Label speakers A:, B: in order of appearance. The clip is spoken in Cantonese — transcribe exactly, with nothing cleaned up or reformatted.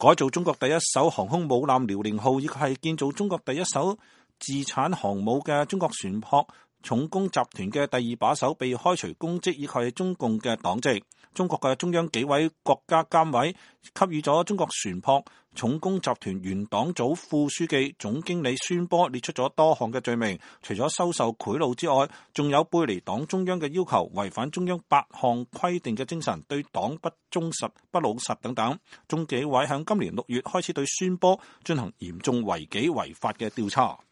A: 改造中國第一艘航空母艦遼寧號，以及係建造中國第一艘自產航母嘅中國船舶重工集團嘅第二把手被開除公職，以及係中共嘅黨籍。中國嘅中央紀委國家監委給予咗中國船舶重工集團原黨組副書記、總經理孫波列出咗多項嘅罪名，除咗收受賄賂之外，仲有背離黨中央嘅要求，違反中央八項規定嘅精神，對黨不忠實、不老實等等。中紀委響今年六月開始對孫波進行嚴重違紀違法嘅調查。